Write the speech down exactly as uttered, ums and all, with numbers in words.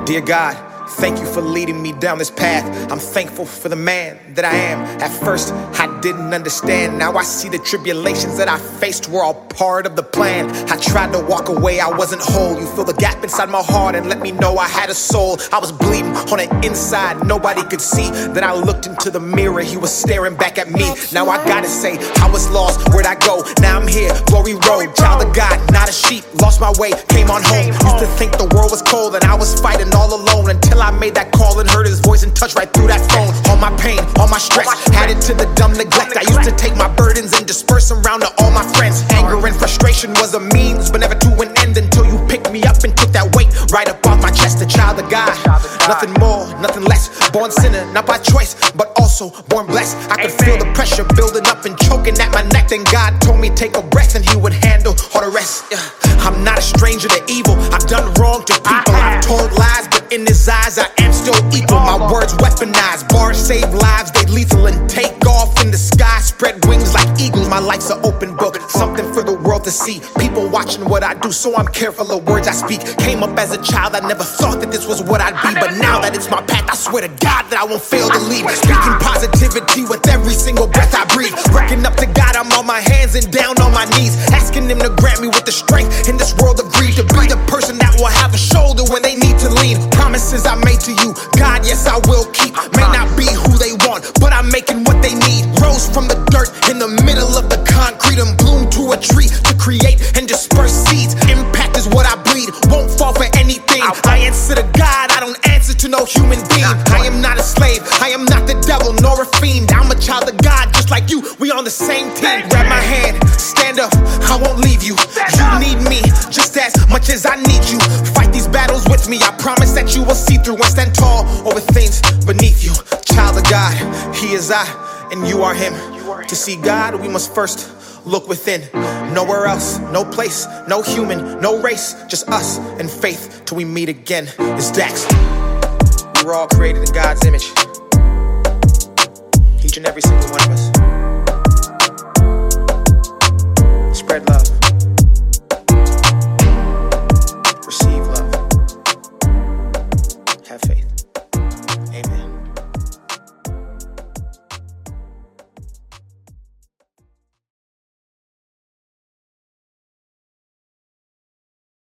Dear God, thank you for leading me down this path. I'm thankful for the man that I am. At first, I didn't understand. Now I see the tribulations that I faced were all part of the plan. I tried to walk away, I wasn't whole. You fill the gap inside my heart and let me know I had a soul. I was bleeding on the inside, nobody could see. Then I looked into the mirror, he was staring back at me. Now I gotta say, I was lost, where'd I go? Now I'm here, glory road, child of God, not a sheep. Lost my way, came on home. Used to think the world was cold and I was fighting all alone, until I made that call and heard his voice and touched right through that phone. All my pain, all my stress, added to the dumb neglect. I used to take my burdens and disperse them around to all my friends. Anger and frustration was a means, but never to an end, until you picked me up and took that weight right up off my chest. A child of God, nothing more, nothing less. Born sinner, not by choice, but also born blessed. I could feel the pressure building up and choking at my neck. Then God told me take a breath and he would handle all the rest. Yeah. I'm not a stranger to evil, I've done wrong to people. I've told lies, but in his eyes I am still equal. My words weaponized, bars save lives, they lethal and take off in the sky, spread wings like eagles. My life's an open book, something for the world to see. People watching what I do, so I'm careful of words I speak. Came up as a child, I never thought that this was what I'd be, but now that it's my path, I swear to God that I won't fail to lead. Speaking positivity with every single breath I breathe. Looking up to God, I'm on my hands and down on my knees, asking him to grant me with the strength in this world of greed, to be the person that will have a shoulder when they need to lean. Promises I made to you, God, yes I will keep. May not be who they want, but I'm making what they need. Rose from the dirt in the middle of the concrete and bloomed to a tree to create and disperse seeds. Impact is what I breed, won't fall for anything. I answer to God, I don't answer to no human being. I am not a slave, I am not the devil nor a fiend. I'm a child of God just like you, we on the same team. Grab my hand, stand up, I won't leave you. You need me just as much as I need you. Fight these battles with me, I promise that you will see through and stand tall over things beneath you. Child of God, he is I and you are him. To see God, we must first look within. Nowhere else, no place, no human, no race, just us and faith till we meet again. It's Dax. We were all created in God's image, each and every single one of us.